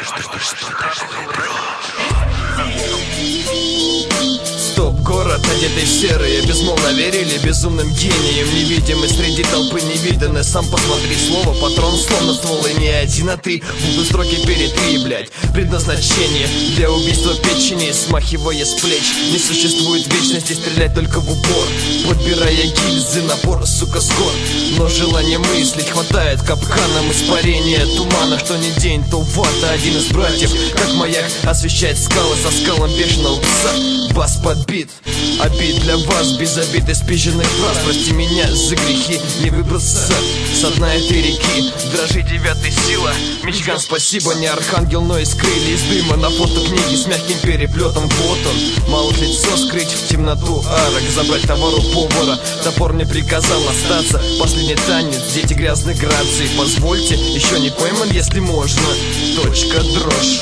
Стоп, город, одетый в серые, безмолвно верили безумным гением, невидимый среди толпы невиданный. Сам посмотри, слово, патрон, словно ствол, и не 1, а 3. Буду строки перед блядь. Предназначение для убийства печени, смахивая с плеч. Не существует вечности, стрелять только в упор, подбирая гильзы, напор, сука, скор. Но желание мыслить хватает капканом испарения тумана. Что не день, то вата, один из братьев, как маяк, освещает скалы со скалом бешеного пса. Бас подбит, обид для вас, без обид и спизженных фраз. Прости меня за грехи, не выбраться с дна этой реки. Дрожи, 9-й, сила, Мичиган, спасибо, не архангел, но из крылья, из дыма. На фото книги с мягким переплетом, вот он. Мало лицо скрыть в темноту арок, забрать товар у повара. Топор мне приказал остаться, последний танец, дети грязной грации. Позвольте, еще не пойман, если можно. Точка, дрожь.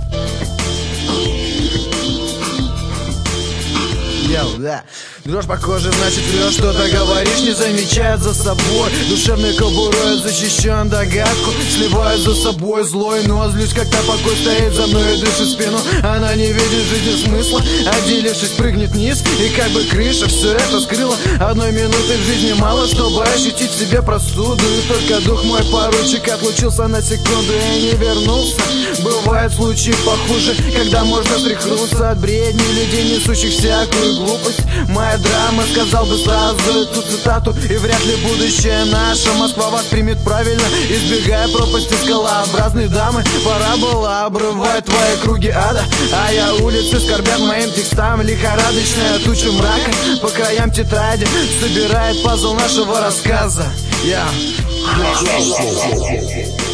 Да. Дрожь по коже, значит врешь, что-то говоришь, не замечает за собой. Душевной кобурой защищен догадку, сливает за собой злой, но злюсь, когда покой стоит за мной и дышит в спину. Она не видит жизни смысла, отделившись, прыгнет вниз, и как бы крыша все это скрыла. Одной минуты в жизни мало, чтобы ощутить в себе простуду. И только дух мой поручик отлучился на секунду и не вернулся. Бывают случаи похуже, когда можно стряхнуться от бредней людей, несущих всякую глупость. Моя драма, сказал бы сразу эту цитату, и вряд ли будущее наша Москва воспримет правильно, избегая пропасти скалообразной дамы. Пора было обрывать твои круги ада, а я улицы скорбят моим текстам. Лихорадочная туча мрака по краям тетради собирает пазл нашего рассказа.